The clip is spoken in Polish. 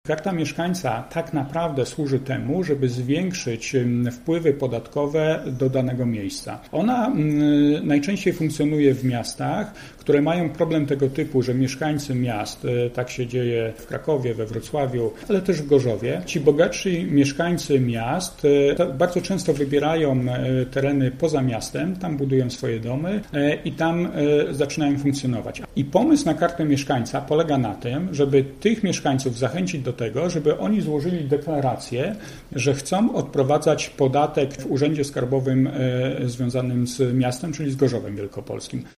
Karta mieszkańca tak naprawdę służy temu, żeby zwiększyć wpływy podatkowe do danego miejsca. Ona najczęściej funkcjonuje w miastach, które mają problem tego typu, że mieszkańcy miast, tak się dzieje w Krakowie, we Wrocławiu, ale też w Gorzowie, ci bogatsi mieszkańcy miast bardzo często wybierają tereny poza miastem, tam budują swoje domy i tam zaczynają funkcjonować. I pomysł na kartę mieszkańca polega na tym, żeby tych mieszkańców zachęcić do tego, żeby oni złożyli deklarację, że chcą odprowadzać podatek w urzędzie skarbowym związanym z miastem, czyli z Gorzowem Wielkopolskim.